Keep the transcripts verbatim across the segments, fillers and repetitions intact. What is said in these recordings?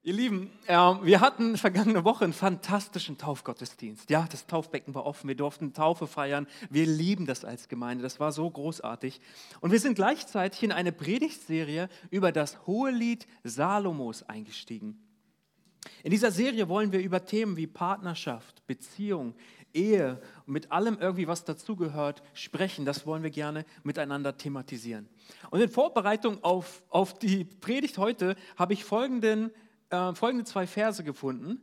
Ihr Lieben, äh, wir hatten vergangene Woche einen fantastischen Taufgottesdienst. Ja, das Taufbecken war offen, wir durften Taufe feiern. Wir lieben das als Gemeinde, das war so großartig. Und wir sind gleichzeitig in eine Predigtserie über das Hohelied Salomos eingestiegen. In dieser Serie wollen wir über Themen wie Partnerschaft, Beziehung, Ehe und mit allem irgendwie, was dazugehört, sprechen. Das wollen wir gerne miteinander thematisieren. Und in Vorbereitung auf, auf die Predigt heute habe ich folgenden Äh, folgende zwei Verse gefunden.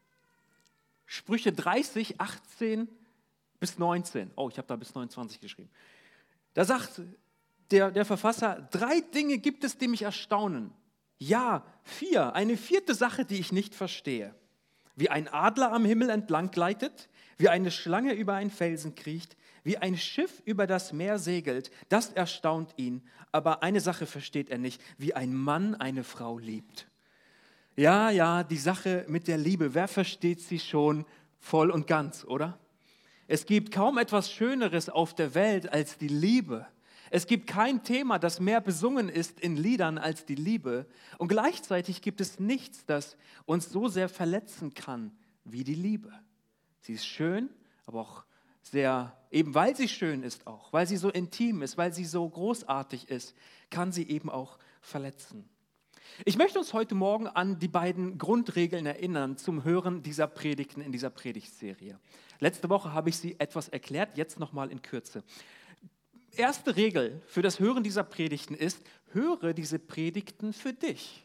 Sprüche dreißig, achtzehn bis neunzehn. Oh, ich habe da bis neunundzwanzig geschrieben. Da sagt der, der Verfasser, drei Dinge gibt es, die mich erstaunen. Ja, vier. Eine vierte Sache, die ich nicht verstehe. Wie ein Adler am Himmel entlang gleitet, wie eine Schlange über einen Felsen kriecht, wie ein Schiff über das Meer segelt, das erstaunt ihn. Aber eine Sache versteht er nicht, wie ein Mann eine Frau liebt. Ja, ja, die Sache mit der Liebe, wer versteht sie schon voll und ganz, oder? Es gibt kaum etwas Schöneres auf der Welt als die Liebe. Es gibt kein Thema, das mehr besungen ist in Liedern als die Liebe. Und gleichzeitig gibt es nichts, das uns so sehr verletzen kann wie die Liebe. Sie ist schön, aber auch sehr, eben weil sie schön ist auch, weil sie so intim ist, weil sie so großartig ist, kann sie eben auch verletzen. Ich möchte uns heute Morgen an die beiden Grundregeln erinnern zum Hören dieser Predigten in dieser Predigtserie. Letzte Woche habe ich sie etwas erklärt, jetzt nochmal in Kürze. Erste Regel für das Hören dieser Predigten ist, höre diese Predigten für dich.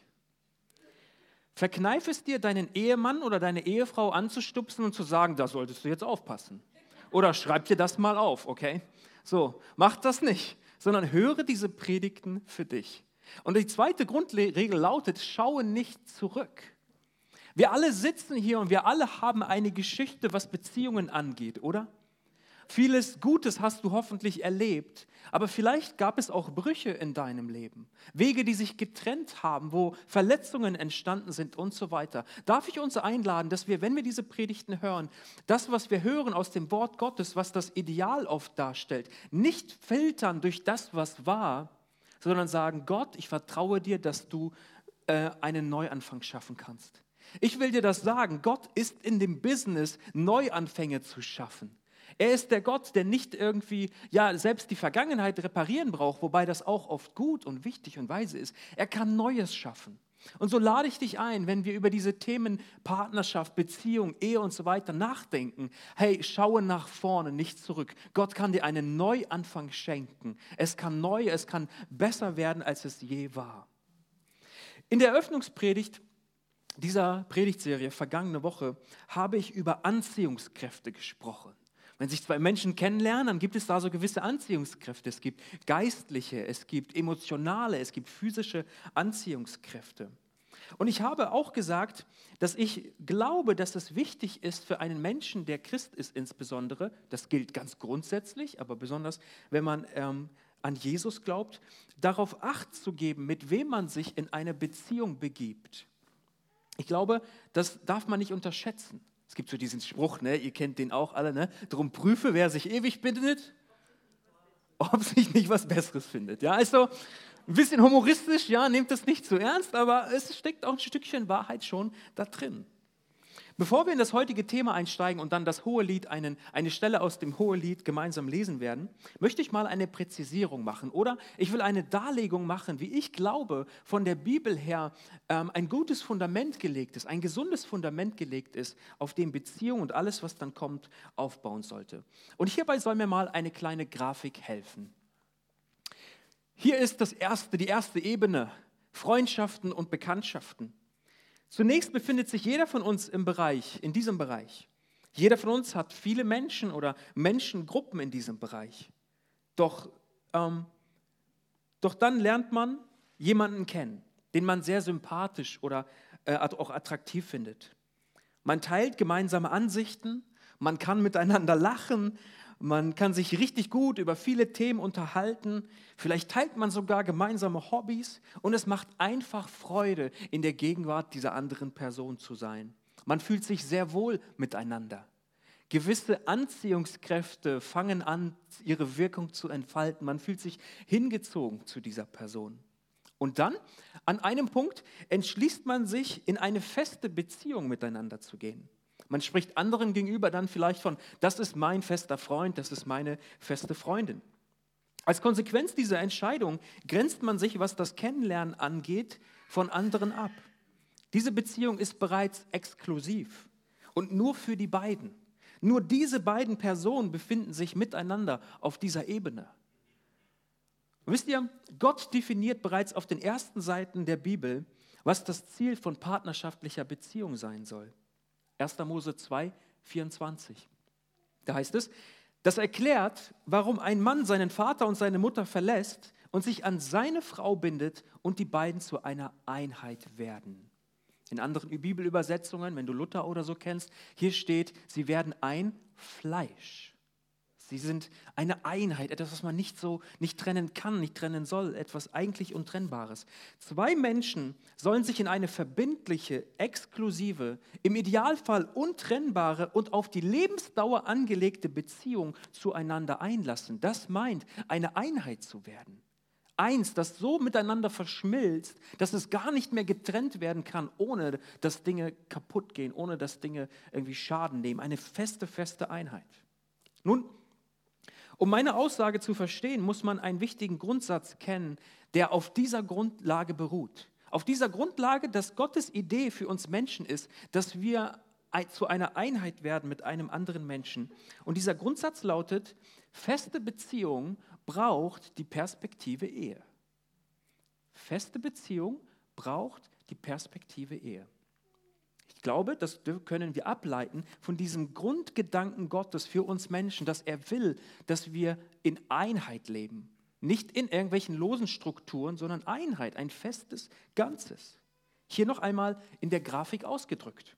Verkneif es dir, deinen Ehemann oder deine Ehefrau anzustupsen und zu sagen, da solltest du jetzt aufpassen. Oder schreib dir das mal auf, okay? So, mach das nicht, sondern höre diese Predigten für dich. Und die zweite Grundregel lautet, schaue nicht zurück. Wir alle sitzen hier und wir alle haben eine Geschichte, was Beziehungen angeht, oder? Vieles Gutes hast du hoffentlich erlebt, aber vielleicht gab es auch Brüche in deinem Leben. Wege, die sich getrennt haben, wo Verletzungen entstanden sind und so weiter. Darf ich uns einladen, dass wir, wenn wir diese Predigten hören, das, was wir hören aus dem Wort Gottes, was das Ideal oft darstellt, nicht filtern durch das, was war, sondern sagen, Gott, ich vertraue dir, dass du äh, einen Neuanfang schaffen kannst. Ich will dir das sagen, Gott ist in dem Business, Neuanfänge zu schaffen. Er ist der Gott, der nicht irgendwie, ja, selbst die Vergangenheit reparieren braucht, wobei das auch oft gut und wichtig und weise ist. Er kann Neues schaffen. Und so lade ich dich ein, wenn wir über diese Themen Partnerschaft, Beziehung, Ehe und so weiter nachdenken. Hey, schaue nach vorne, nicht zurück. Gott kann dir einen Neuanfang schenken. Es kann neu, es kann besser werden, als es je war. In der Eröffnungspredigt dieser Predigtserie vergangene Woche habe ich über Anziehungskräfte gesprochen. Wenn sich zwei Menschen kennenlernen, dann gibt es da so gewisse Anziehungskräfte. Es gibt geistliche, es gibt emotionale, es gibt physische Anziehungskräfte. Und ich habe auch gesagt, dass ich glaube, dass es wichtig ist für einen Menschen, der Christ ist insbesondere, das gilt ganz grundsätzlich, aber besonders, wenn man ähm, an Jesus glaubt, darauf Acht zu geben, mit wem man sich in eine Beziehung begibt. Ich glaube, das darf man nicht unterschätzen. Es gibt so diesen Spruch, ne? Ihr kennt den auch alle, ne? Drum prüfe, wer sich ewig bindet, ob sich nicht was Besseres findet. Ja, also ein bisschen humoristisch, ja, nehmt das nicht zu ernst, aber es steckt auch ein Stückchen Wahrheit schon da drin. Bevor wir in das heutige Thema einsteigen und dann das Hohelied, einen, eine Stelle aus dem Hohelied gemeinsam lesen werden, möchte ich mal eine Präzisierung machen oder ich will eine Darlegung machen, wie ich glaube, von der Bibel her ähm, ein gutes Fundament gelegt ist, ein gesundes Fundament gelegt ist, auf dem Beziehung und alles, was dann kommt, aufbauen sollte. Und hierbei soll mir mal eine kleine Grafik helfen. Hier ist das erste, die erste Ebene, Freundschaften und Bekanntschaften. Zunächst befindet sich jeder von uns im Bereich, in diesem Bereich. Jeder von uns hat viele Menschen oder Menschengruppen in diesem Bereich. Doch, ähm, doch dann lernt man jemanden kennen, den man sehr sympathisch oder äh, auch attraktiv findet. Man teilt gemeinsame Ansichten, man kann miteinander lachen, man kann sich richtig gut über viele Themen unterhalten. Vielleicht teilt man sogar gemeinsame Hobbys und es macht einfach Freude, in der Gegenwart dieser anderen Person zu sein. Man fühlt sich sehr wohl miteinander. Gewisse Anziehungskräfte fangen an, ihre Wirkung zu entfalten. Man fühlt sich hingezogen zu dieser Person. Und dann, an einem Punkt, entschließt man sich, in eine feste Beziehung miteinander zu gehen. Man spricht anderen gegenüber dann vielleicht von, das ist mein fester Freund, das ist meine feste Freundin. Als Konsequenz dieser Entscheidung grenzt man sich, was das Kennenlernen angeht, von anderen ab. Diese Beziehung ist bereits exklusiv und nur für die beiden. Nur diese beiden Personen befinden sich miteinander auf dieser Ebene. Und wisst ihr, Gott definiert bereits auf den ersten Seiten der Bibel, was das Ziel von partnerschaftlicher Beziehung sein soll. erster Mose zwei, vierundzwanzig. Da heißt es, das erklärt, warum ein Mann seinen Vater und seine Mutter verlässt und sich an seine Frau bindet und die beiden zu einer Einheit werden. In anderen Bibelübersetzungen, wenn du Luther oder so kennst, hier steht, sie werden ein Fleisch. Sie sind eine Einheit, etwas, was man nicht so nicht trennen kann, nicht trennen soll, etwas eigentlich Untrennbares. Zwei Menschen sollen sich in eine verbindliche, exklusive, im Idealfall untrennbare und auf die Lebensdauer angelegte Beziehung zueinander einlassen. Das meint, eine Einheit zu werden. Eins, das so miteinander verschmilzt, dass es gar nicht mehr getrennt werden kann, ohne dass Dinge kaputt gehen, ohne dass Dinge irgendwie Schaden nehmen. Eine feste, feste Einheit. Nun, um meine Aussage zu verstehen, muss man einen wichtigen Grundsatz kennen, der auf dieser Grundlage beruht. Auf dieser Grundlage, dass Gottes Idee für uns Menschen ist, dass wir zu einer Einheit werden mit einem anderen Menschen. Und dieser Grundsatz lautet, feste Beziehung braucht die Perspektive Ehe. Feste Beziehung braucht die Perspektive Ehe. Ich glaube, das können wir ableiten von diesem Grundgedanken Gottes für uns Menschen, dass er will, dass wir in Einheit leben. Nicht in irgendwelchen losen Strukturen, sondern Einheit, ein festes Ganzes. Hier noch einmal in der Grafik ausgedrückt.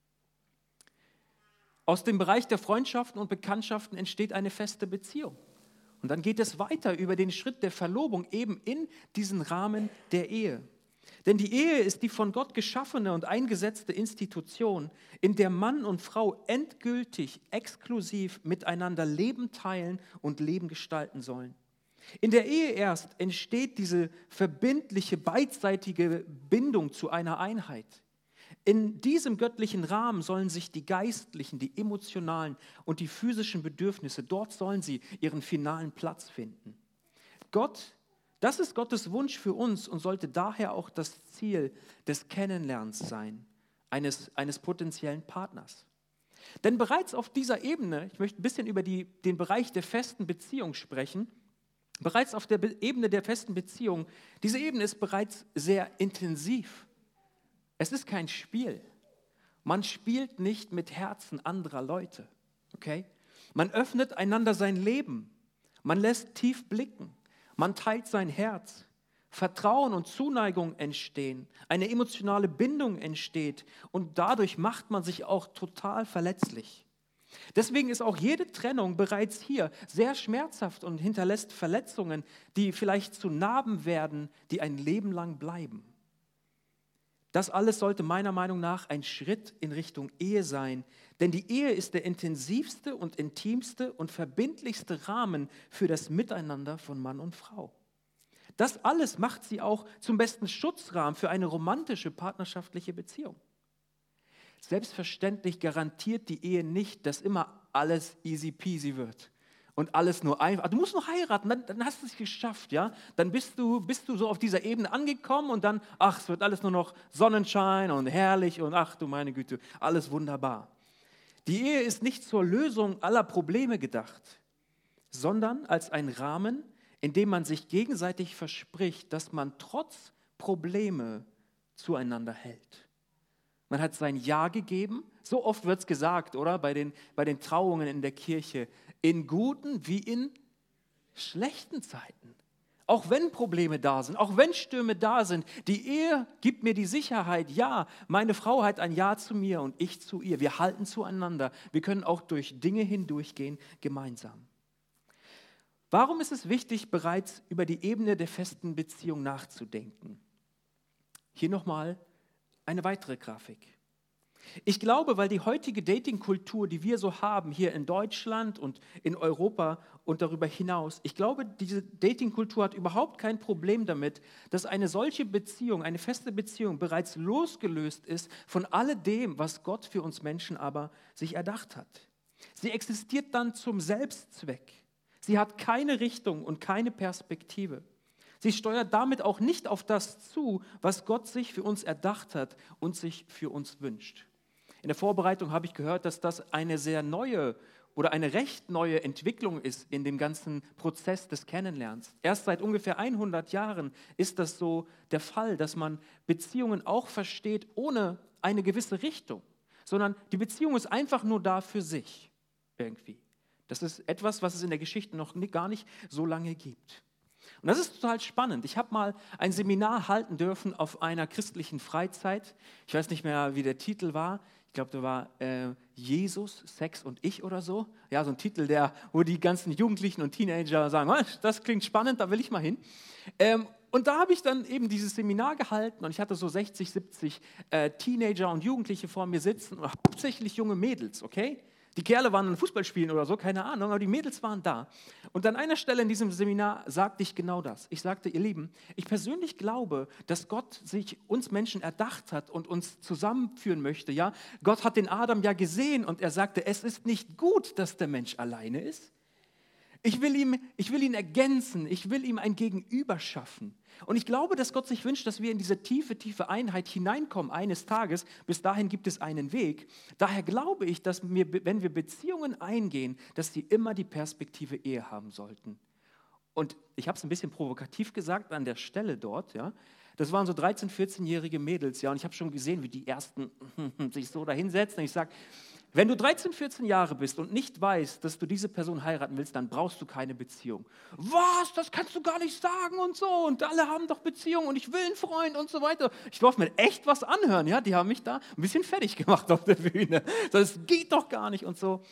Aus dem Bereich der Freundschaften und Bekanntschaften entsteht eine feste Beziehung. Und dann geht es weiter über den Schritt der Verlobung eben in diesen Rahmen der Ehe. Denn die Ehe ist die von Gott geschaffene und eingesetzte Institution, in der Mann und Frau endgültig, exklusiv miteinander Leben teilen und Leben gestalten sollen. In der Ehe erst entsteht diese verbindliche, beidseitige Bindung zu einer Einheit. In diesem göttlichen Rahmen sollen sich die geistlichen, die emotionalen und die physischen Bedürfnisse, dort sollen sie ihren finalen Platz finden. Gott, das ist Gottes Wunsch für uns und sollte daher auch das Ziel des Kennenlernens sein, eines, eines potenziellen Partners. Denn bereits auf dieser Ebene, ich möchte ein bisschen über die, den Bereich der festen Beziehung sprechen, bereits auf der Be- Ebene der festen Beziehung, diese Ebene ist bereits sehr intensiv. Es ist kein Spiel. Man spielt nicht mit Herzen anderer Leute. Okay? Man öffnet einander sein Leben. Man lässt tief blicken. Man teilt sein Herz. Vertrauen und Zuneigung entstehen. Eine emotionale Bindung entsteht. Und dadurch macht man sich auch total verletzlich. Deswegen ist auch jede Trennung bereits hier sehr schmerzhaft und hinterlässt Verletzungen, die vielleicht zu Narben werden, die ein Leben lang bleiben. Das alles sollte meiner Meinung nach ein Schritt in Richtung Ehe sein, denn die Ehe ist der intensivste und intimste und verbindlichste Rahmen für das Miteinander von Mann und Frau. Das alles macht sie auch zum besten Schutzrahmen für eine romantische partnerschaftliche Beziehung. Selbstverständlich garantiert die Ehe nicht, dass immer alles easy peasy wird und alles nur einfach. Du musst noch heiraten, dann, dann hast du es geschafft, ja? Dann bist du, bist du so auf dieser Ebene angekommen und dann, ach, es wird alles nur noch Sonnenschein und herrlich und ach du meine Güte, alles wunderbar. Die Ehe ist nicht zur Lösung aller Probleme gedacht, sondern als ein Rahmen, in dem man sich gegenseitig verspricht, dass man trotz Probleme zueinander hält. Man hat sein Ja gegeben, so oft wird es gesagt, oder? Bei den, bei den Trauungen in der Kirche, in guten wie in schlechten Zeiten. Auch wenn Probleme da sind, auch wenn Stürme da sind, die Ehe gibt mir die Sicherheit, ja, meine Frau hat ein Ja zu mir und ich zu ihr. Wir halten zueinander. Wir können auch durch Dinge hindurchgehen gemeinsam. Warum ist es wichtig, bereits über die Ebene der festen Beziehung nachzudenken? Hier nochmal eine weitere Grafik. Ich glaube, weil die heutige Dating-Kultur, die wir so haben, hier in Deutschland und in Europa und darüber hinaus, ich glaube, diese Dating-Kultur hat überhaupt kein Problem damit, dass eine solche Beziehung, eine feste Beziehung bereits losgelöst ist von alledem, was Gott für uns Menschen aber sich erdacht hat. Sie existiert dann zum Selbstzweck. Sie hat keine Richtung und keine Perspektive. Sie steuert damit auch nicht auf das zu, was Gott sich für uns erdacht hat und sich für uns wünscht. In der Vorbereitung habe ich gehört, dass das eine sehr neue oder eine recht neue Entwicklung ist in dem ganzen Prozess des Kennenlernens. Erst seit ungefähr hundert Jahren ist das so der Fall, dass man Beziehungen auch versteht ohne eine gewisse Richtung, sondern die Beziehung ist einfach nur da für sich irgendwie. Das ist etwas, was es in der Geschichte noch gar nicht so lange gibt. Und das ist total spannend. Ich habe mal ein Seminar halten dürfen auf einer christlichen Freizeit. Ich weiß nicht mehr, wie der Titel war. Ich glaube, da war äh, Jesus, Sex und ich oder so. Ja, so ein Titel, der, wo die ganzen Jugendlichen und Teenager sagen, oh, das klingt spannend, da will ich mal hin. Ähm, und da habe ich dann eben dieses Seminar gehalten und ich hatte so sechzig, siebzig äh, Teenager und Jugendliche vor mir sitzen und hauptsächlich junge Mädels, okay? Die Kerle waren an Fußball spielen oder so, keine Ahnung, aber die Mädels waren da. Und an einer Stelle in diesem Seminar sagte ich genau das. Ich sagte, ihr Lieben, ich persönlich glaube, dass Gott sich uns Menschen erdacht hat und uns zusammenführen möchte. Ja? Gott hat den Adam ja gesehen und er sagte, es ist nicht gut, dass der Mensch alleine ist. Ich will, ihm, ich will ihn ergänzen, ich will ihm ein Gegenüber schaffen. Und ich glaube, dass Gott sich wünscht, dass wir in diese tiefe, tiefe Einheit hineinkommen eines Tages. Bis dahin gibt es einen Weg. Daher glaube ich, dass wir, wenn wir Beziehungen eingehen, dass die immer die Perspektive Ehe haben sollten. Und ich habe es ein bisschen provokativ gesagt an der Stelle dort, ja. Das waren so dreizehn-, vierzehnjährige Mädels, ja, und ich habe schon gesehen, wie die ersten sich so da hinsetzen. Und ich sage, wenn du dreizehn, vierzehn Jahre bist und nicht weißt, dass du diese Person heiraten willst, dann brauchst du keine Beziehung. Was? Das kannst du gar nicht sagen und so. Und alle haben doch Beziehungen und ich will einen Freund und so weiter. Ich durfte mir echt was anhören. Ja? Die haben mich da ein bisschen fertig gemacht auf der Bühne. Das geht doch gar nicht und so.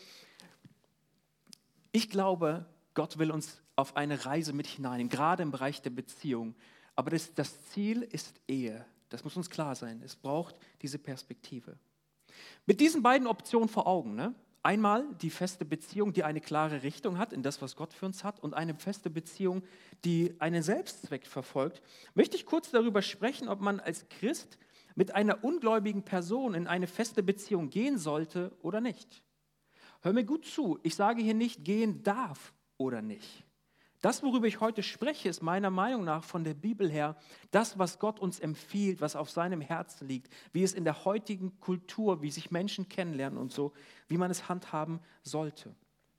Ich glaube, Gott will uns auf eine Reise mit hinein, gerade im Bereich der Beziehung. Aber das, das Ziel ist Ehe. Das muss uns klar sein. Es braucht diese Perspektive. Mit diesen beiden Optionen vor Augen, ne? Einmal die feste Beziehung, die eine klare Richtung hat in das, was Gott für uns hat, und eine feste Beziehung, die einen Selbstzweck verfolgt, möchte ich kurz darüber sprechen, ob man als Christ mit einer ungläubigen Person in eine feste Beziehung gehen sollte oder nicht. Hör mir gut zu, ich sage hier nicht, gehen darf oder nicht. Das, worüber ich heute spreche, ist meiner Meinung nach von der Bibel her das, was Gott uns empfiehlt, was auf seinem Herzen liegt, wie es in der heutigen Kultur, wie sich Menschen kennenlernen und so, wie man es handhaben sollte.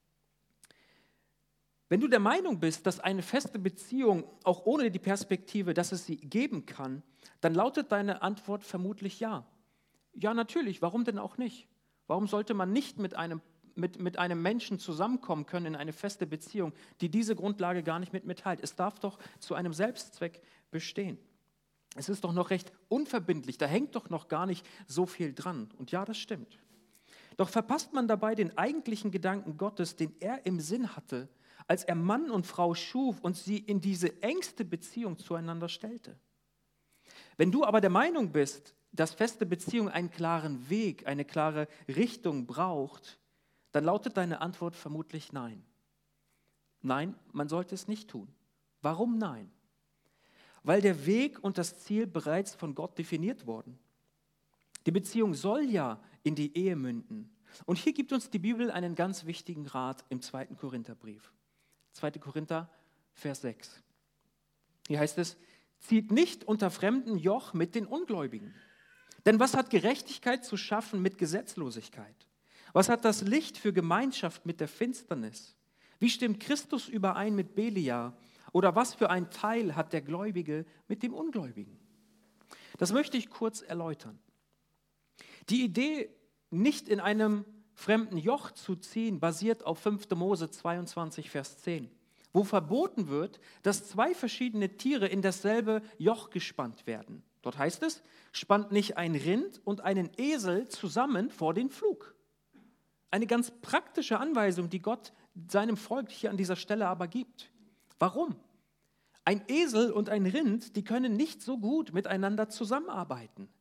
Wenn du der Meinung bist, dass eine feste Beziehung auch ohne die Perspektive, dass es sie geben kann, dann lautet deine Antwort vermutlich ja. Ja, natürlich, warum denn auch nicht? Warum sollte man nicht mit einem Mit, mit einem Menschen zusammenkommen können in eine feste Beziehung, die diese Grundlage gar nicht mit mir teilt? Es darf doch zu einem Selbstzweck bestehen. Es ist doch noch recht unverbindlich, da hängt doch noch gar nicht so viel dran. Und ja, das stimmt. Doch verpasst man dabei den eigentlichen Gedanken Gottes, den er im Sinn hatte, als er Mann und Frau schuf und sie in diese engste Beziehung zueinander stellte. Wenn du aber der Meinung bist, dass feste Beziehung einen klaren Weg, eine klare Richtung braucht, dann lautet deine Antwort vermutlich nein. Nein, man sollte es nicht tun. Warum nein? Weil der Weg und das Ziel bereits von Gott definiert wurden. Die Beziehung soll ja in die Ehe münden. Und hier gibt uns die Bibel einen ganz wichtigen Rat im zweiten Korintherbrief. zweiter Korinther, Vers sechs. Hier heißt es, zieht nicht unter fremden Joch mit den Ungläubigen. Denn was hat Gerechtigkeit zu schaffen mit Gesetzlosigkeit? Was hat das Licht für Gemeinschaft mit der Finsternis? Wie stimmt Christus überein mit Belial? Oder was für ein Teil hat der Gläubige mit dem Ungläubigen? Das möchte ich kurz erläutern. Die Idee, nicht in einem fremden Joch zu ziehen, basiert auf fünfter Mose zweiundzwanzig, Vers zehn, wo verboten wird, dass zwei verschiedene Tiere in dasselbe Joch gespannt werden. Dort heißt es, spannt nicht ein Rind und einen Esel zusammen vor den Pflug. Eine ganz praktische Anweisung, die Gott seinem Volk hier an dieser Stelle aber gibt. Warum? Ein Esel und ein Rind, die können nicht so gut miteinander zusammenarbeiten.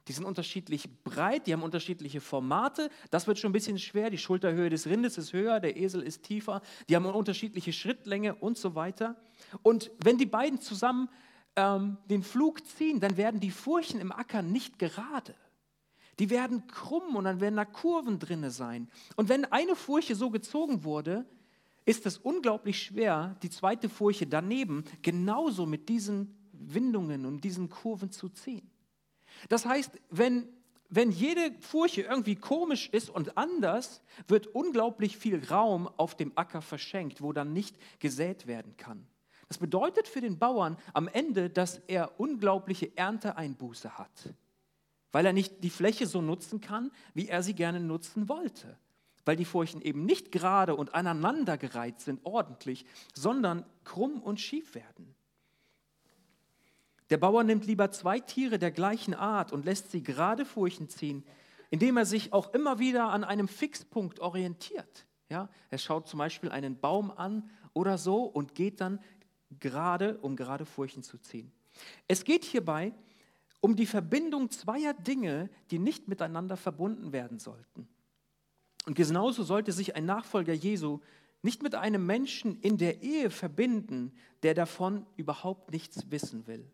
Die sind unterschiedlich breit, die haben unterschiedliche Formate. Das wird schon ein bisschen schwer. Die Schulterhöhe des Rindes ist höher, der Esel ist tiefer. Die haben eine unterschiedliche Schrittlänge und so weiter. Und wenn die beiden zusammen ähm, den Pflug ziehen, dann werden die Furchen im Acker nicht gerade. Die werden krumm und dann werden da Kurven drin sein. Und wenn eine Furche so gezogen wurde, ist es unglaublich schwer, die zweite Furche daneben genauso mit diesen Windungen und diesen Kurven zu ziehen. Das heißt, wenn, wenn jede Furche irgendwie komisch ist und anders, wird unglaublich viel Raum auf dem Acker verschenkt, wo dann nicht gesät werden kann. Das bedeutet für den Bauern am Ende, dass er unglaubliche Ernteeinbuße hat, weil er nicht die Fläche so nutzen kann, wie er sie gerne nutzen wollte. Weil die Furchen eben nicht gerade und aneinandergereiht sind, ordentlich, sondern krumm und schief werden. Der Bauer nimmt lieber zwei Tiere der gleichen Art und lässt sie gerade Furchen ziehen, indem er sich auch immer wieder an einem Fixpunkt orientiert. Ja, er schaut zum Beispiel einen Baum an oder so und geht dann gerade, um gerade Furchen zu ziehen. Es geht hierbei um die Verbindung zweier Dinge, die nicht miteinander verbunden werden sollten. Und genauso sollte sich ein Nachfolger Jesu nicht mit einem Menschen in der Ehe verbinden, der davon überhaupt nichts wissen will.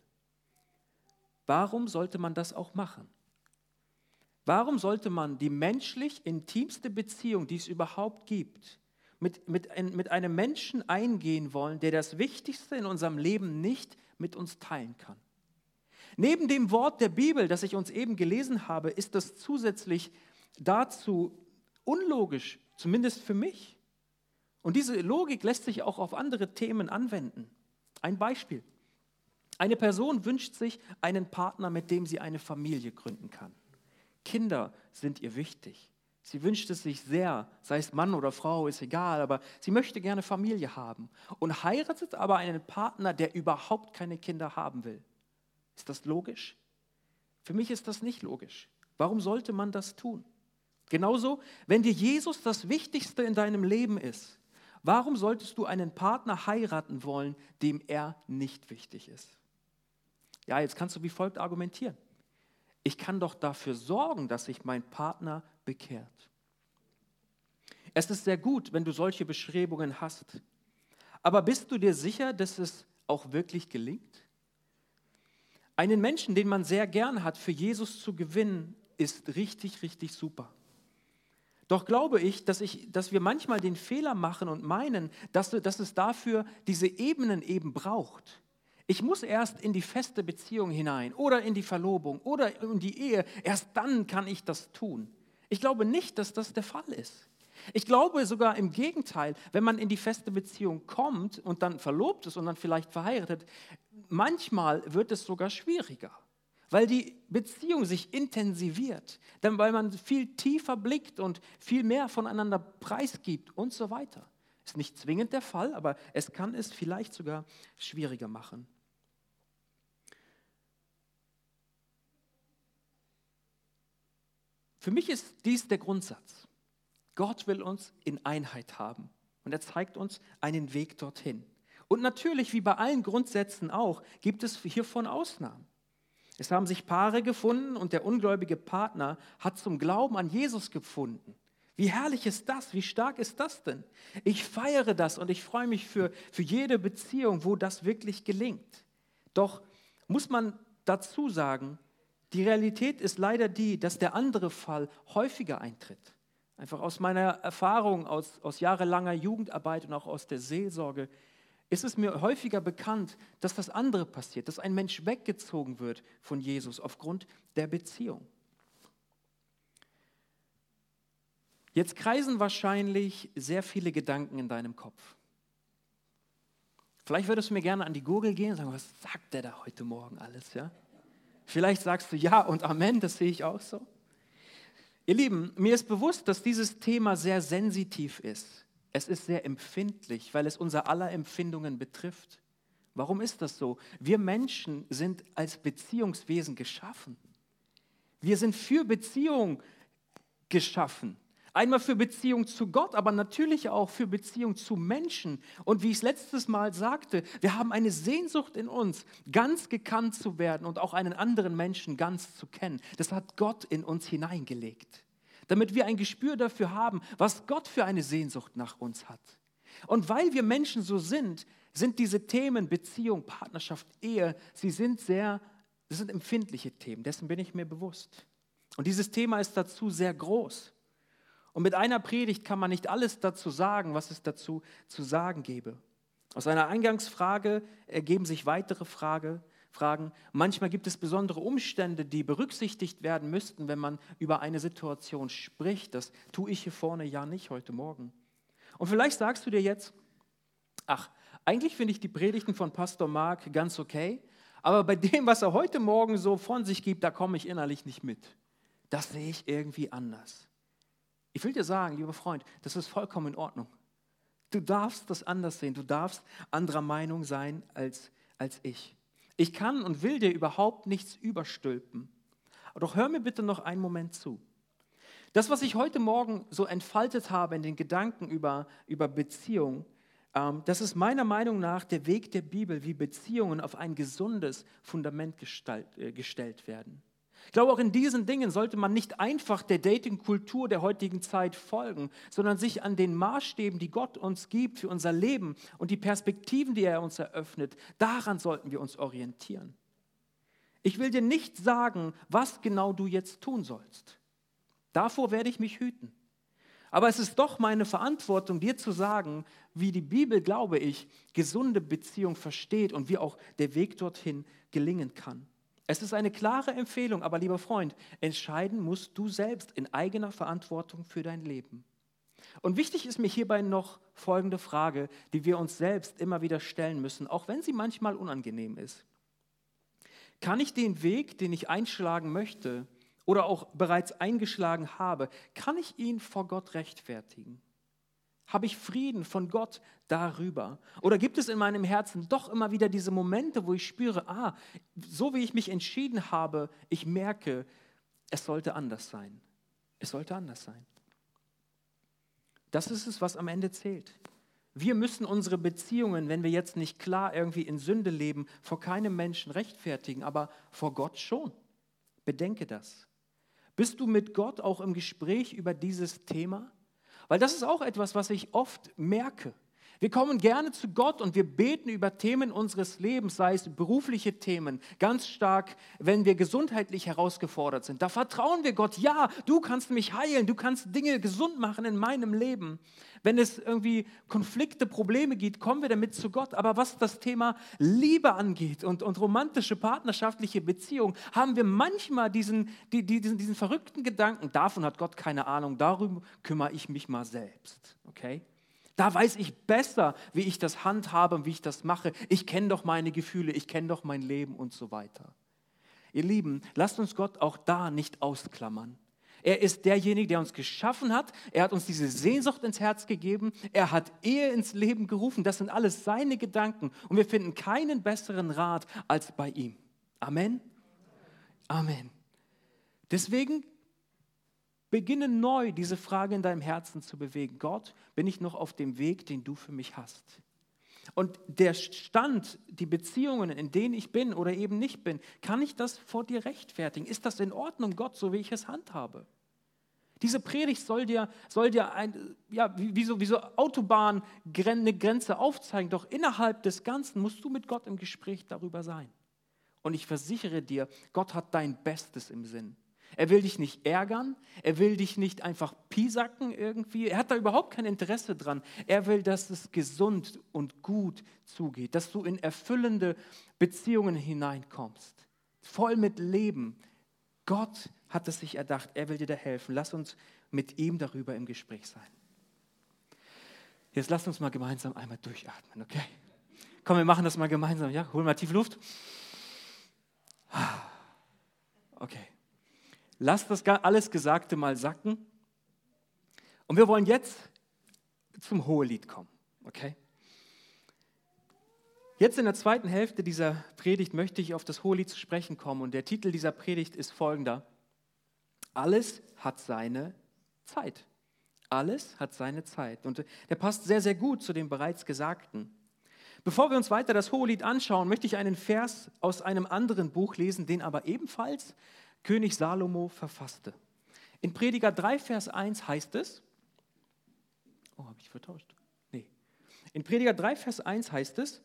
Warum sollte man das auch machen? Warum sollte man die menschlich intimste Beziehung, die es überhaupt gibt, mit, mit, ein, mit einem Menschen eingehen wollen, der das Wichtigste in unserem Leben nicht mit uns teilen kann? Neben dem Wort der Bibel, das ich uns eben gelesen habe, ist das zusätzlich dazu unlogisch, zumindest für mich. Und diese Logik lässt sich auch auf andere Themen anwenden. Ein Beispiel. Eine Person wünscht sich einen Partner, mit dem sie eine Familie gründen kann. Kinder sind ihr wichtig. Sie wünscht es sich sehr, sei es Mann oder Frau, ist egal, aber sie möchte gerne Familie haben und heiratet aber einen Partner, der überhaupt keine Kinder haben will. Ist das logisch? Für mich ist das nicht logisch. Warum sollte man das tun? Genauso, wenn dir Jesus das Wichtigste in deinem Leben ist, warum solltest du einen Partner heiraten wollen, dem er nicht wichtig ist? Ja, jetzt kannst du wie folgt argumentieren. Ich kann doch dafür sorgen, dass sich mein Partner bekehrt. Es ist sehr gut, wenn du solche Bestrebungen hast. Aber bist du dir sicher, dass es auch wirklich gelingt? Einen Menschen, den man sehr gern hat, für Jesus zu gewinnen, ist richtig, richtig super. Doch glaube ich, dass, ich, dass wir manchmal den Fehler machen und meinen, dass, dass es dafür diese Ebenen eben braucht. Ich muss erst in die feste Beziehung hinein oder in die Verlobung oder in die Ehe. Erst dann kann ich das tun. Ich glaube nicht, dass das der Fall ist. Ich glaube sogar im Gegenteil, wenn man in die feste Beziehung kommt und dann verlobt ist und dann vielleicht verheiratet, manchmal wird es sogar schwieriger, weil die Beziehung sich intensiviert, dann weil man viel tiefer blickt und viel mehr voneinander preisgibt und so weiter. Ist nicht zwingend der Fall, aber es kann es vielleicht sogar schwieriger machen. Für mich ist dies der Grundsatz. Gott will uns in Einheit haben und er zeigt uns einen Weg dorthin. Und natürlich, wie bei allen Grundsätzen auch, gibt es hiervon Ausnahmen. Es haben sich Paare gefunden und der ungläubige Partner hat zum Glauben an Jesus gefunden. Wie herrlich ist das? Wie stark ist das denn? Ich feiere das und ich freue mich für, für jede Beziehung, wo das wirklich gelingt. Doch muss man dazu sagen, die Realität ist leider die, dass der andere Fall häufiger eintritt. Einfach aus meiner Erfahrung, aus, aus jahrelanger Jugendarbeit und auch aus der Seelsorge, ist es mir häufiger bekannt, dass das andere passiert, dass ein Mensch weggezogen wird von Jesus aufgrund der Beziehung. Jetzt kreisen wahrscheinlich sehr viele Gedanken in deinem Kopf. Vielleicht würdest du mir gerne an die Gurgel gehen und sagen, was sagt der da heute Morgen alles, ja? Vielleicht sagst du ja und Amen, das sehe ich auch so. Ihr Lieben, mir ist bewusst, dass dieses Thema sehr sensitiv ist. Es ist sehr empfindlich, weil es unser aller Empfindungen betrifft. Warum ist das so? Wir Menschen sind als Beziehungswesen geschaffen. Wir sind für Beziehung geschaffen. Einmal für Beziehung zu Gott, aber natürlich auch für Beziehung zu Menschen. Und wie ich es letztes Mal sagte, wir haben eine Sehnsucht in uns, ganz gekannt zu werden und auch einen anderen Menschen ganz zu kennen. Das hat Gott in uns hineingelegt, damit wir ein Gespür dafür haben, was Gott für eine Sehnsucht nach uns hat. Und weil wir Menschen so sind, sind diese Themen Beziehung, Partnerschaft, Ehe, sie sind sehr, das sind empfindliche Themen, dessen bin ich mir bewusst. Und dieses Thema ist dazu sehr groß. Und mit einer Predigt kann man nicht alles dazu sagen, was es dazu zu sagen gäbe. Aus einer Eingangsfrage ergeben sich weitere Frage, Fragen. Manchmal gibt es besondere Umstände, die berücksichtigt werden müssten, wenn man über eine Situation spricht. Das tue ich hier vorne ja nicht heute Morgen. Und vielleicht sagst du dir jetzt, ach, eigentlich finde ich die Predigten von Pastor Mark ganz okay, aber bei dem, was er heute Morgen so von sich gibt, da komme ich innerlich nicht mit. Das sehe ich irgendwie anders. Ich will dir sagen, lieber Freund, das ist vollkommen in Ordnung. Du darfst das anders sehen, du darfst anderer Meinung sein als, als ich. Ich kann und will dir überhaupt nichts überstülpen. Doch hör mir bitte noch einen Moment zu. Das, was ich heute Morgen so entfaltet habe in den Gedanken über, über Beziehung, ähm, das ist meiner Meinung nach der Weg der Bibel, wie Beziehungen auf ein gesundes Fundament gestalt, äh, gestellt werden. Ich glaube, auch in diesen Dingen sollte man nicht einfach der Dating-Kultur der heutigen Zeit folgen, sondern sich an den Maßstäben, die Gott uns gibt für unser Leben und die Perspektiven, die er uns eröffnet, daran sollten wir uns orientieren. Ich will dir nicht sagen, was genau du jetzt tun sollst. Davor werde ich mich hüten. Aber es ist doch meine Verantwortung, dir zu sagen, wie die Bibel, glaube ich, gesunde Beziehung versteht und wie auch der Weg dorthin gelingen kann. Es ist eine klare Empfehlung, aber lieber Freund, entscheiden musst du selbst in eigener Verantwortung für dein Leben. Und wichtig ist mir hierbei noch folgende Frage, die wir uns selbst immer wieder stellen müssen, auch wenn sie manchmal unangenehm ist. Kann ich den Weg, den ich einschlagen möchte oder auch bereits eingeschlagen habe, kann ich ihn vor Gott rechtfertigen? Habe ich Frieden von Gott darüber? Oder gibt es in meinem Herzen doch immer wieder diese Momente, wo ich spüre, ah, so wie ich mich entschieden habe, ich merke, es sollte anders sein. Es sollte anders sein. Das ist es, was am Ende zählt. Wir müssen unsere Beziehungen, wenn wir jetzt nicht klar irgendwie in Sünde leben, vor keinem Menschen rechtfertigen, aber vor Gott schon. Bedenke das. Bist du mit Gott auch im Gespräch über dieses Thema? Weil das ist auch etwas, was ich oft merke. Wir kommen gerne zu Gott und wir beten über Themen unseres Lebens, sei es berufliche Themen, ganz stark, wenn wir gesundheitlich herausgefordert sind. Da vertrauen wir Gott, ja, du kannst mich heilen, du kannst Dinge gesund machen in meinem Leben. Wenn es irgendwie Konflikte, Probleme gibt, kommen wir damit zu Gott. Aber was das Thema Liebe angeht und, und romantische, partnerschaftliche Beziehungen, haben wir manchmal diesen, die, die, diesen, diesen verrückten Gedanken, davon hat Gott keine Ahnung, darüber kümmere ich mich mal selbst, okay? Da weiß ich besser, wie ich das handhabe und wie ich das mache. Ich kenne doch meine Gefühle, ich kenne doch mein Leben und so weiter. Ihr Lieben, lasst uns Gott auch da nicht ausklammern. Er ist derjenige, der uns geschaffen hat. Er hat uns diese Sehnsucht ins Herz gegeben. Er hat Ehe ins Leben gerufen. Das sind alles seine Gedanken. Und wir finden keinen besseren Rat als bei ihm. Amen? Amen. Deswegen beginne neu, diese Frage in deinem Herzen zu bewegen. Gott, bin ich noch auf dem Weg, den du für mich hast? Und der Stand, die Beziehungen, in denen ich bin oder eben nicht bin, kann ich das vor dir rechtfertigen? Ist das in Ordnung, Gott, so wie ich es handhabe? Diese Predigt soll dir, soll dir ein, ja, wie, wie, so, wie so Autobahn eine Grenze aufzeigen, doch innerhalb des Ganzen musst du mit Gott im Gespräch darüber sein. Und ich versichere dir, Gott hat dein Bestes im Sinn. Er will dich nicht ärgern, er will dich nicht einfach piesacken irgendwie, er hat da überhaupt kein Interesse dran. Er will, dass es gesund und gut zugeht, dass du in erfüllende Beziehungen hineinkommst, voll mit Leben. Gott hat es sich erdacht, er will dir da helfen. Lass uns mit ihm darüber im Gespräch sein. Jetzt lass uns mal gemeinsam einmal durchatmen, okay? Komm, wir machen das mal gemeinsam, ja? Hol mal tief Luft. Okay. Lass das alles Gesagte mal sacken. Und wir wollen jetzt zum Hohelied kommen, okay? Jetzt in der zweiten Hälfte dieser Predigt möchte ich auf das Hohelied zu sprechen kommen. Und der Titel dieser Predigt ist folgender: Alles hat seine Zeit. Alles hat seine Zeit. Und der passt sehr, sehr gut zu dem bereits Gesagten. Bevor wir uns weiter das Hohelied anschauen, möchte ich einen Vers aus einem anderen Buch lesen, den aber ebenfalls König Salomo verfasste. In Prediger drei, Vers eins heißt es, oh, habe ich vertauscht? Nee. In Prediger drei, Vers eins heißt es,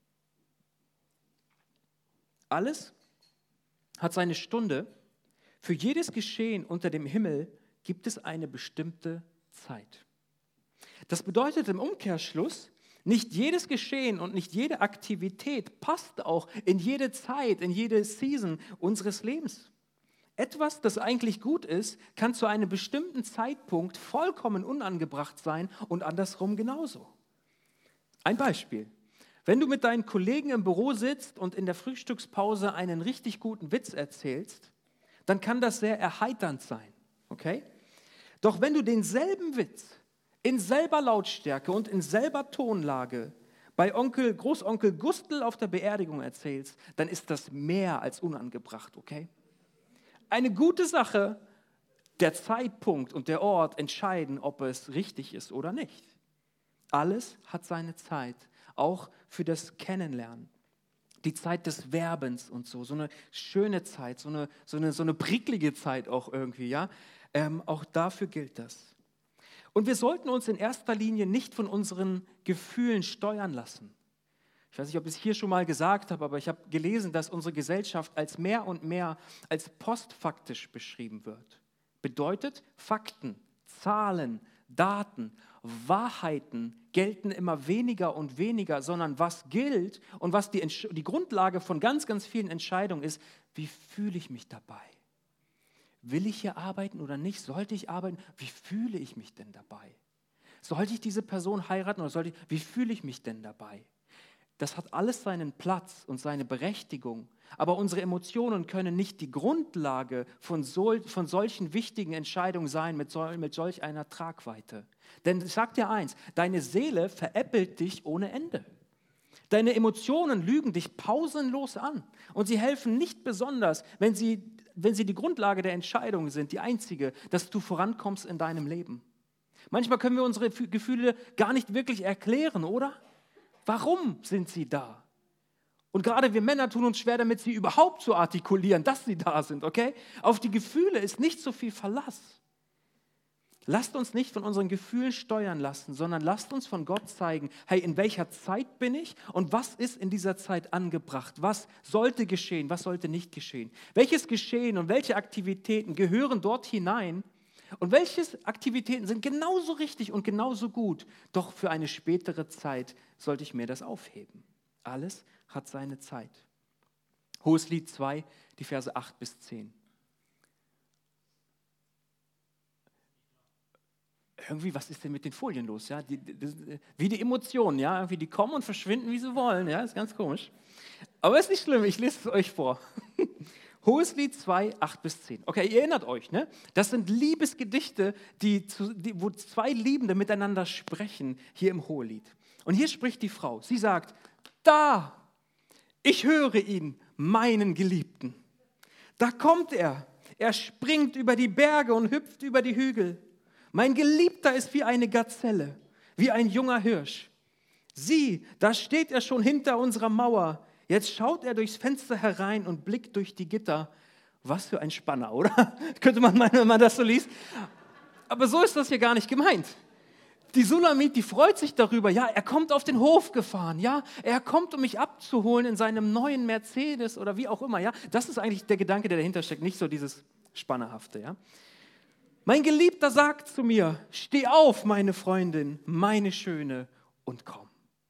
alles hat seine Stunde, für jedes Geschehen unter dem Himmel gibt es eine bestimmte Zeit. Das bedeutet im Umkehrschluss, nicht jedes Geschehen und nicht jede Aktivität passt auch in jede Zeit, in jede Season unseres Lebens. Etwas, das eigentlich gut ist, kann zu einem bestimmten Zeitpunkt vollkommen unangebracht sein und andersrum genauso. Ein Beispiel. Wenn du mit deinen Kollegen im Büro sitzt und in der Frühstückspause einen richtig guten Witz erzählst, dann kann das sehr erheiternd sein, okay? Doch wenn du denselben Witz in selber Lautstärke und in selber Tonlage bei Onkel, Großonkel Gustl auf der Beerdigung erzählst, dann ist das mehr als unangebracht, okay? Eine gute Sache, der Zeitpunkt und der Ort entscheiden, ob es richtig ist oder nicht. Alles hat seine Zeit, auch für das Kennenlernen. Die Zeit des Werbens und so, so eine schöne Zeit, so eine, so eine, so eine prickelige Zeit auch irgendwie, ja. Ähm, auch dafür gilt das. Und wir sollten uns in erster Linie nicht von unseren Gefühlen steuern lassen. Ich weiß nicht, ob ich es hier schon mal gesagt habe, aber ich habe gelesen, dass unsere Gesellschaft als mehr und mehr als postfaktisch beschrieben wird. Bedeutet, Fakten, Zahlen, Daten, Wahrheiten gelten immer weniger und weniger, sondern was gilt und was die, die Grundlage von ganz, ganz vielen Entscheidungen ist, wie fühle ich mich dabei? Will ich hier arbeiten oder nicht? Sollte ich arbeiten? Wie fühle ich mich denn dabei? Sollte ich diese Person heiraten oder sollte ich, wie fühle ich mich denn dabei? Das hat alles seinen Platz und seine Berechtigung, aber unsere Emotionen können nicht die Grundlage von, so, von solchen wichtigen Entscheidungen sein mit, so, mit solch einer Tragweite. Denn ich sage dir eins, deine Seele veräppelt dich ohne Ende. Deine Emotionen lügen dich pausenlos an und sie helfen nicht besonders, wenn sie, wenn sie die Grundlage der Entscheidung sind, die einzige, dass du vorankommst in deinem Leben. Manchmal können wir unsere Gefühle gar nicht wirklich erklären, oder? Warum sind sie da? Und gerade wir Männer tun uns schwer damit, sie überhaupt zu artikulieren, dass sie da sind, okay? Auf die Gefühle ist nicht so viel Verlass. Lasst uns nicht von unseren Gefühlen steuern lassen, sondern lasst uns von Gott zeigen, hey, in welcher Zeit bin ich und was ist in dieser Zeit angebracht? Was sollte geschehen, was sollte nicht geschehen? Welches Geschehen und welche Aktivitäten gehören dort hinein? Und welche Aktivitäten sind genauso richtig und genauso gut, doch für eine spätere Zeit sollte ich mir das aufheben. Alles hat seine Zeit. Hohelied zwei, die Verse acht bis zehn. Irgendwie, was ist denn mit den Folien los? Ja? Die, die, wie die Emotionen, ja? Irgendwie die kommen und verschwinden, wie sie wollen. Ja? Ist ganz komisch. Aber ist nicht schlimm, ich lese es euch vor. Hohelied zwei, acht bis zehn. Okay, ihr erinnert euch, ne? Das sind Liebesgedichte, die, die, wo zwei Liebende miteinander sprechen, hier im Hohelied. Und hier spricht die Frau. Sie sagt, da, ich höre ihn, meinen Geliebten. Da kommt er. Er springt über die Berge und hüpft über die Hügel. Mein Geliebter ist wie eine Gazelle, wie ein junger Hirsch. Sieh, da steht er schon hinter unserer Mauer. Jetzt schaut er durchs Fenster herein und blickt durch die Gitter. Was für ein Spanner, oder? Könnte man meinen, wenn man das so liest. Aber so ist das hier gar nicht gemeint. Die Sulamit, die freut sich darüber. Ja, er kommt auf den Hof gefahren. Ja, er kommt, um mich abzuholen in seinem neuen Mercedes oder wie auch immer. Ja, das ist eigentlich der Gedanke, der dahinter steckt, nicht so dieses Spannerhafte. Ja. Mein Geliebter sagt zu mir, steh auf, meine Freundin, meine Schöne, und komm.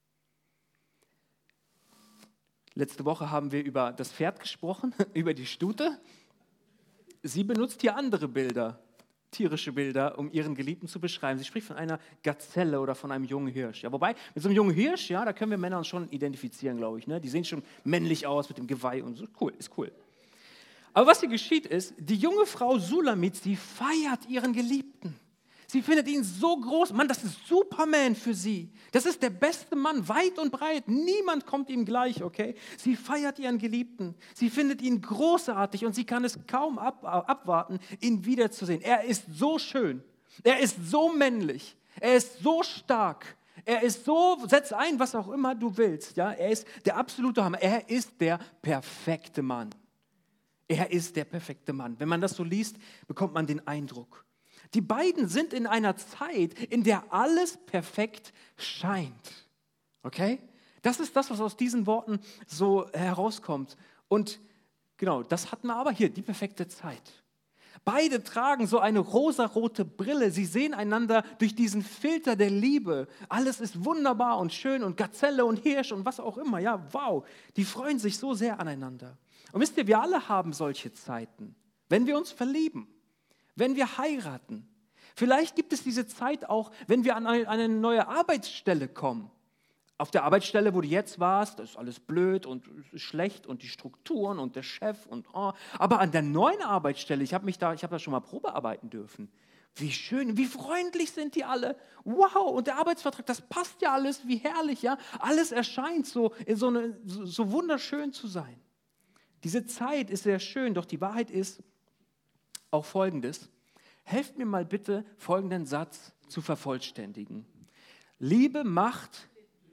Letzte Woche haben wir über das Pferd gesprochen, über die Stute. Sie benutzt hier andere Bilder, tierische Bilder, um ihren Geliebten zu beschreiben. Sie spricht von einer Gazelle oder von einem jungen Hirsch. Ja, wobei, mit so einem jungen Hirsch, ja, da können wir Männer uns schon identifizieren, glaube ich. Ne? Die sehen schon männlich aus mit dem Geweih und so. Cool, ist cool. Aber was hier geschieht ist, die junge Frau Sulamit, sie feiert ihren Geliebten. Sie findet ihn so groß. Mann, das ist Superman für sie. Das ist der beste Mann, weit und breit. Niemand kommt ihm gleich, okay? Sie feiert ihren Geliebten. Sie findet ihn großartig und sie kann es kaum ab, abwarten, ihn wiederzusehen. Er ist so schön. Er ist so männlich. Er ist so stark. Er ist so, setz ein, was auch immer du willst. Ja? Er ist der absolute Hammer. Er ist der perfekte Mann. Er ist der perfekte Mann. Wenn man das so liest, bekommt man den Eindruck. Die beiden sind in einer Zeit, in der alles perfekt scheint. Okay? Das ist das, was aus diesen Worten so herauskommt. Und genau, das hatten wir aber hier, die perfekte Zeit. Beide tragen so eine rosarote Brille. Sie sehen einander durch diesen Filter der Liebe. Alles ist wunderbar und schön und Gazelle und Hirsch und was auch immer. Ja, wow, die freuen sich so sehr aneinander. Und wisst ihr, wir alle haben solche Zeiten, wenn wir uns verlieben, wenn wir heiraten. Vielleicht gibt es diese Zeit auch, wenn wir an eine neue Arbeitsstelle kommen. Auf der Arbeitsstelle, wo du jetzt warst, das ist alles blöd und schlecht und die Strukturen und der Chef und oh. Aber an der neuen Arbeitsstelle, ich habe mich da, ich habe da schon mal Probearbeiten dürfen. Wie schön, wie freundlich sind die alle. Wow, und der Arbeitsvertrag, das passt ja alles, wie herrlich, ja. Alles erscheint so, so, eine, so, so wunderschön zu sein. Diese Zeit ist sehr schön, doch die Wahrheit ist auch Folgendes. Helft mir mal bitte, folgenden Satz zu vervollständigen. Liebe macht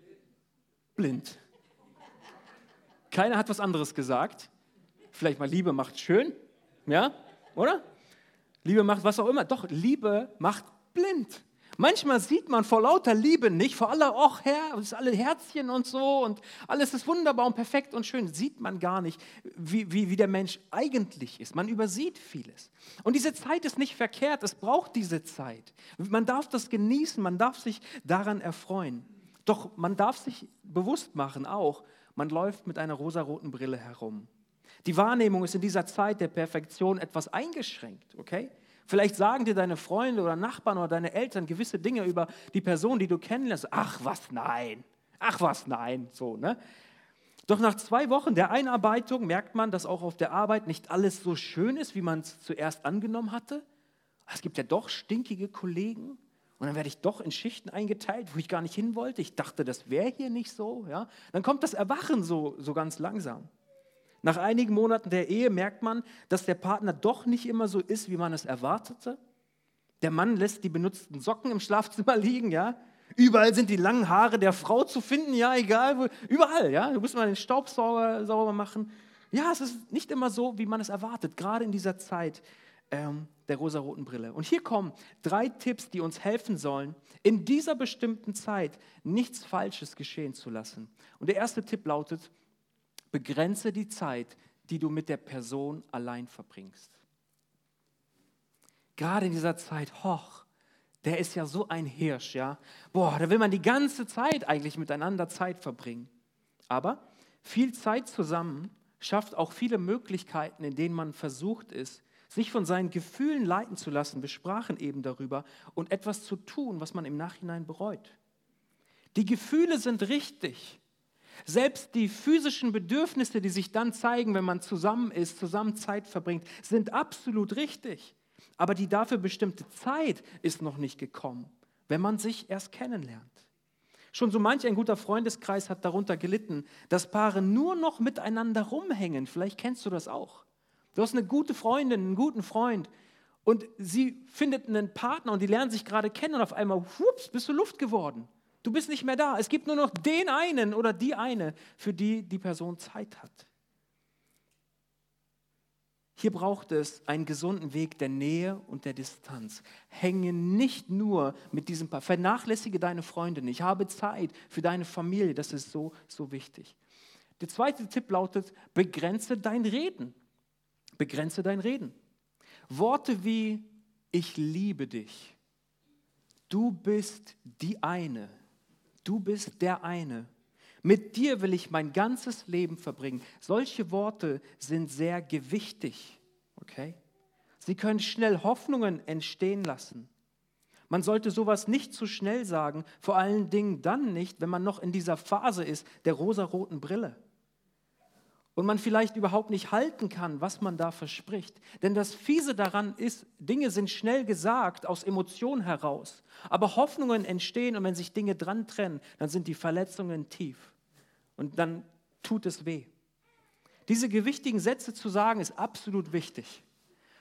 blind. Keiner hat was anderes gesagt. Vielleicht mal Liebe macht schön, ja, oder? Liebe macht was auch immer. Doch, Liebe macht blind. Manchmal sieht man vor lauter Liebe nicht, vor aller, och Herr, es ist alle Herzchen und so und alles ist wunderbar und perfekt und schön, sieht man gar nicht, wie, wie, wie der Mensch eigentlich ist. Man übersieht vieles. Und diese Zeit ist nicht verkehrt, es braucht diese Zeit. Man darf das genießen, man darf sich daran erfreuen. Doch man darf sich bewusst machen auch, man läuft mit einer rosaroten Brille herum. Die Wahrnehmung ist in dieser Zeit der Perfektion etwas eingeschränkt, okay? Vielleicht sagen dir deine Freunde oder Nachbarn oder deine Eltern gewisse Dinge über die Person, die du kennenlernst. Ach was, nein. Ach was, nein. So, ne? Doch nach zwei Wochen der Einarbeitung merkt man, dass auch auf der Arbeit nicht alles so schön ist, wie man es zuerst angenommen hatte. Es gibt ja doch stinkige Kollegen. Und dann werde ich doch in Schichten eingeteilt, wo ich gar nicht hin wollte. Ich dachte, das wäre hier nicht so. Ja? Dann kommt das Erwachen so, so ganz langsam. Nach einigen Monaten der Ehe merkt man, dass der Partner doch nicht immer so ist, wie man es erwartete. Der Mann lässt die benutzten Socken im Schlafzimmer liegen. Ja? Überall sind die langen Haare der Frau zu finden. Ja, egal, wo, überall. Ja? Du musst mal den Staubsauger sauber machen. Ja, es ist nicht immer so, wie man es erwartet, gerade in dieser Zeit ähm, der rosaroten Brille. Und hier kommen drei Tipps, die uns helfen sollen, in dieser bestimmten Zeit nichts Falsches geschehen zu lassen. Und der erste Tipp lautet, begrenze die Zeit, die du mit der Person allein verbringst. Gerade in dieser Zeit, hoch, der ist ja so ein Hirsch, ja. Boah, da will man die ganze Zeit eigentlich miteinander Zeit verbringen. Aber viel Zeit zusammen schafft auch viele Möglichkeiten, in denen man versucht ist, sich von seinen Gefühlen leiten zu lassen, wir sprachen eben darüber, und etwas zu tun, was man im Nachhinein bereut. Die Gefühle sind richtig. Selbst die physischen Bedürfnisse, die sich dann zeigen, wenn man zusammen ist, zusammen Zeit verbringt, sind absolut richtig. Aber die dafür bestimmte Zeit ist noch nicht gekommen, wenn man sich erst kennenlernt. Schon so manch ein guter Freundeskreis hat darunter gelitten, dass Paare nur noch miteinander rumhängen. Vielleicht kennst du das auch. Du hast eine gute Freundin, einen guten Freund und sie findet einen Partner und die lernen sich gerade kennen und auf einmal, hups, bist du Luft geworden. Du bist nicht mehr da. Es gibt nur noch den einen oder die eine, für die die Person Zeit hat. Hier braucht es einen gesunden Weg der Nähe und der Distanz. Hänge nicht nur mit diesem Paar. Vernachlässige deine Freunde nicht. Habe Zeit für deine Familie. Das ist so, so wichtig. Der zweite Tipp lautet, begrenze dein Reden. Begrenze dein Reden. Worte wie, ich liebe dich. Du bist die eine. Du bist der eine. Mit dir will ich mein ganzes Leben verbringen. Solche Worte sind sehr gewichtig. Okay? Sie können schnell Hoffnungen entstehen lassen. Man sollte sowas nicht zu schnell sagen, vor allen Dingen dann nicht, wenn man noch in dieser Phase ist, der rosaroten Brille. Und man vielleicht überhaupt nicht halten kann, was man da verspricht. Denn das Fiese daran ist, Dinge sind schnell gesagt, aus Emotionen heraus. Aber Hoffnungen entstehen und wenn sich Dinge dran trennen, dann sind die Verletzungen tief. Und dann tut es weh. Diese gewichtigen Sätze zu sagen, ist absolut wichtig.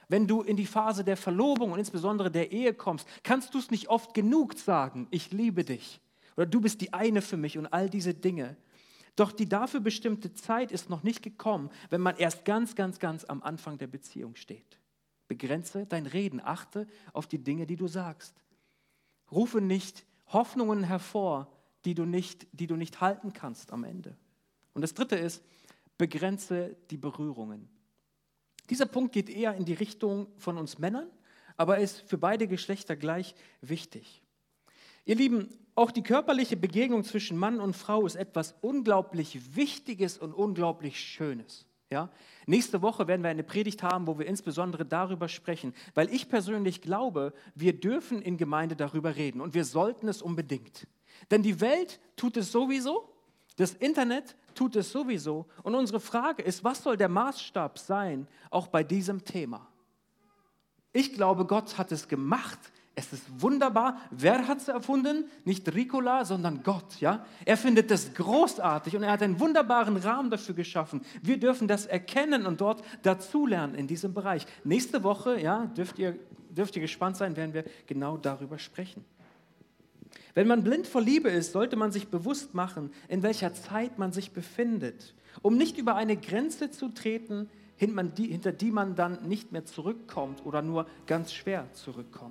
Wenn du in die Phase der Verlobung und insbesondere der Ehe kommst, kannst du es nicht oft genug sagen, ich liebe dich oder du bist die eine für mich und all diese Dinge. Doch die dafür bestimmte Zeit ist noch nicht gekommen, wenn man erst ganz, ganz, ganz am Anfang der Beziehung steht. Begrenze dein Reden, achte auf die Dinge, die du sagst. Rufe nicht Hoffnungen hervor, die du nicht, die du nicht halten kannst am Ende. Und das Dritte ist, begrenze die Berührungen. Dieser Punkt geht eher in die Richtung von uns Männern, aber ist für beide Geschlechter gleich wichtig. Ihr Lieben, auch die körperliche Begegnung zwischen Mann und Frau ist etwas unglaublich Wichtiges und unglaublich Schönes. Ja? Nächste Woche werden wir eine Predigt haben, wo wir insbesondere darüber sprechen, weil ich persönlich glaube, wir dürfen in Gemeinde darüber reden und wir sollten es unbedingt. Denn die Welt tut es sowieso, das Internet tut es sowieso und unsere Frage ist, was soll der Maßstab sein, auch bei diesem Thema? Ich glaube, Gott hat es gemacht. Es ist wunderbar. Wer hat es erfunden? Nicht Ricola, sondern Gott. Ja? Er findet es großartig und er hat einen wunderbaren Rahmen dafür geschaffen. Wir dürfen das erkennen und dort dazulernen in diesem Bereich. Nächste Woche, ja, dürft ihr, dürft ihr gespannt sein, werden wir genau darüber sprechen. Wenn man blind vor Liebe ist, sollte man sich bewusst machen, in welcher Zeit man sich befindet, um nicht über eine Grenze zu treten, hinter die man dann nicht mehr zurückkommt oder nur ganz schwer zurückkommt.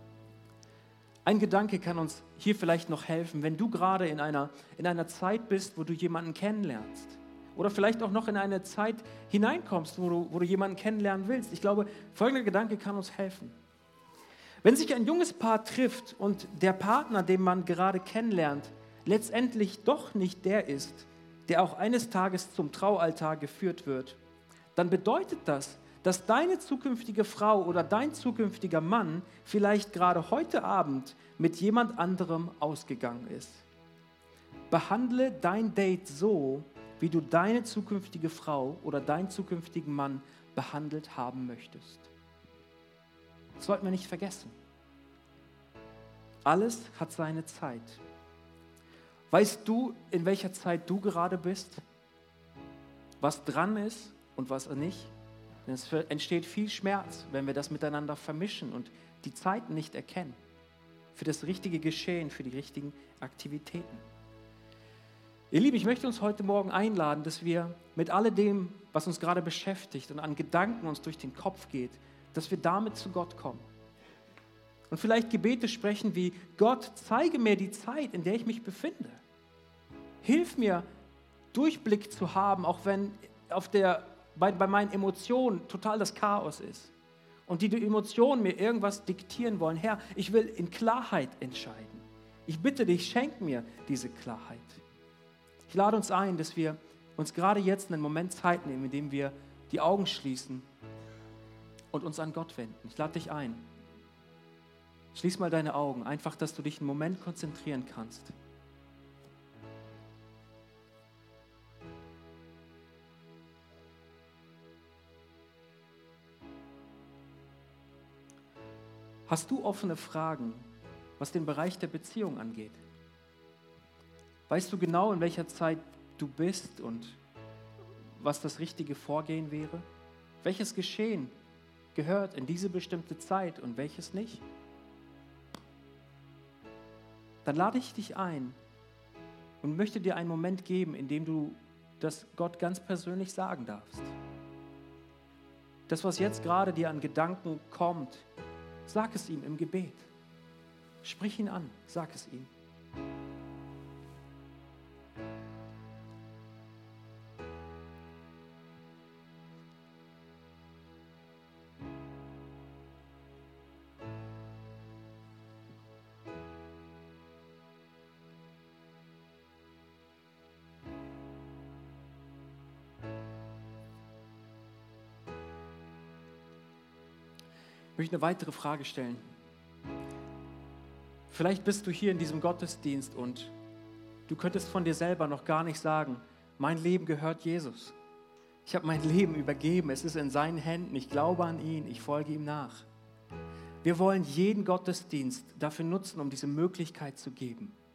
Ein Gedanke kann uns hier vielleicht noch helfen, wenn du gerade in einer, in einer Zeit bist, wo du jemanden kennenlernst oder vielleicht auch noch in eine Zeit hineinkommst, wo du, wo du jemanden kennenlernen willst. Ich glaube, folgender Gedanke kann uns helfen. Wenn sich ein junges Paar trifft und der Partner, den man gerade kennenlernt, letztendlich doch nicht der ist, der auch eines Tages zum Traualtar geführt wird, dann bedeutet das, dass deine zukünftige Frau oder dein zukünftiger Mann vielleicht gerade heute Abend mit jemand anderem ausgegangen ist. Behandle dein Date so, wie du deine zukünftige Frau oder deinen zukünftigen Mann behandelt haben möchtest. Das sollten wir nicht vergessen. Alles hat seine Zeit. Weißt du, in welcher Zeit du gerade bist? Was dran ist und was nicht? Denn es entsteht viel Schmerz, wenn wir das miteinander vermischen und die Zeiten nicht erkennen. Für das richtige Geschehen, für die richtigen Aktivitäten. Ihr Lieben, ich möchte uns heute Morgen einladen, dass wir mit alledem, was uns gerade beschäftigt und an Gedanken uns durch den Kopf geht, dass wir damit zu Gott kommen. Und vielleicht Gebete sprechen wie, Gott, zeige mir die Zeit, in der ich mich befinde. Hilf mir, Durchblick zu haben, auch wenn auf der, bei, bei meinen Emotionen total das Chaos ist. Und die, die Emotionen mir irgendwas diktieren wollen. Herr, ich will in Klarheit entscheiden. Ich bitte dich, schenk mir diese Klarheit. Ich lade uns ein, dass wir uns gerade jetzt einen Moment Zeit nehmen, in dem wir die Augen schließen und uns an Gott wenden. Ich lade dich ein. Schließ mal deine Augen, einfach, dass du dich einen Moment konzentrieren kannst. Hast du offene Fragen, was den Bereich der Beziehung angeht? Weißt du genau, in welcher Zeit du bist und was das richtige Vorgehen wäre? Welches Geschehen gehört in diese bestimmte Zeit und welches nicht? Dann lade ich dich ein und möchte dir einen Moment geben, in dem du das Gott ganz persönlich sagen darfst. Das, was jetzt gerade dir an Gedanken kommt, sag es ihm im Gebet. Sprich ihn an, sag es ihm. Ich möchte eine weitere Frage stellen. Vielleicht bist du hier in diesem Gottesdienst und du könntest von dir selber noch gar nicht sagen, mein Leben gehört Jesus. Ich habe mein Leben übergeben, es ist in seinen Händen, ich glaube an ihn, ich folge ihm nach. Wir wollen jeden Gottesdienst dafür nutzen, um diese Möglichkeit zu geben.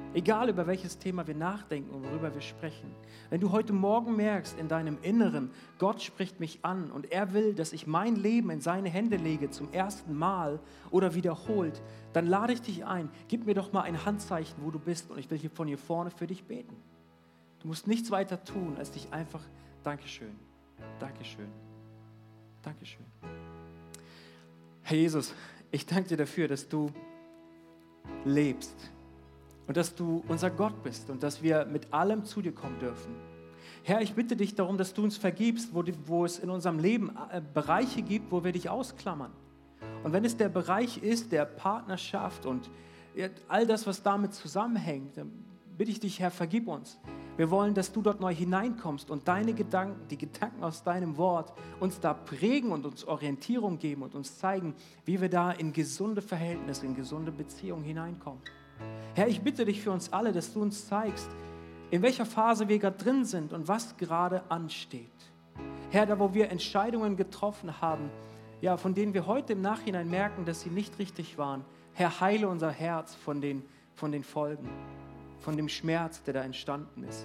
Egal, über welches Thema wir nachdenken und worüber wir sprechen. Wenn du heute Morgen merkst in deinem Inneren, Gott spricht mich an und er will, dass ich mein Leben in seine Hände lege zum ersten Mal oder wiederholt, dann lade ich dich ein, gib mir doch mal ein Handzeichen, wo du bist und ich will hier von hier vorne für dich beten. Du musst nichts weiter tun, als dich einfach, Dankeschön, Dankeschön, Dankeschön. Herr Jesus, ich danke dir dafür, dass du lebst. Und dass du unser Gott bist und dass wir mit allem zu dir kommen dürfen. Herr, ich bitte dich darum, dass du uns vergibst, wo, die, wo es in unserem Leben Bereiche gibt, wo wir dich ausklammern. Und wenn es der Bereich ist der Partnerschaft und all das, was damit zusammenhängt, dann bitte ich dich, Herr, vergib uns. Wir wollen, dass du dort neu hineinkommst und deine Gedanken, die Gedanken aus deinem Wort uns da prägen und uns Orientierung geben und uns zeigen, wie wir da in gesunde Verhältnisse, in gesunde Beziehungen hineinkommen. Herr, ich bitte dich für uns alle, dass du uns zeigst, in welcher Phase wir gerade drin sind und was gerade ansteht. Herr, da wo wir Entscheidungen getroffen haben, ja, von denen wir heute im Nachhinein merken, dass sie nicht richtig waren. Herr, heile unser Herz von den, von den Folgen, von dem Schmerz, der da entstanden ist.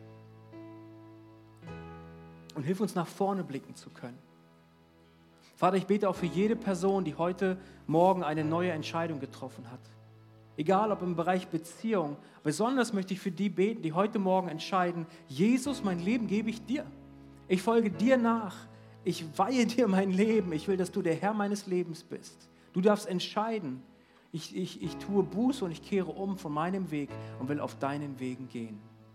Und hilf uns nach vorne blicken zu können. Vater, ich bete auch für jede Person, die heute Morgen eine neue Entscheidung getroffen hat. Egal, ob im Bereich Beziehung, besonders möchte ich für die beten, die heute Morgen entscheiden, Jesus, mein Leben gebe ich dir. Ich folge dir nach. Ich weihe dir mein Leben. Ich will, dass du der Herr meines Lebens bist. Du darfst entscheiden. Ich, ich, ich tue Buße und ich kehre um von meinem Weg und will auf deinen Wegen gehen.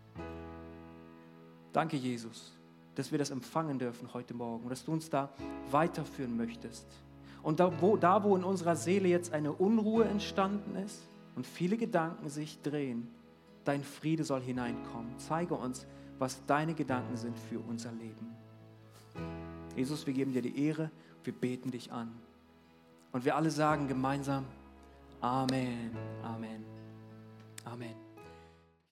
Danke, Jesus, dass wir das empfangen dürfen heute Morgen und dass du uns da weiterführen möchtest. Und da wo, da, wo in unserer Seele jetzt eine Unruhe entstanden ist, und viele Gedanken sich drehen, dein Friede soll hineinkommen. Zeige uns, was deine Gedanken sind für unser Leben. Jesus, wir geben dir die Ehre, wir beten dich an. Und wir alle sagen gemeinsam, Amen, Amen, Amen.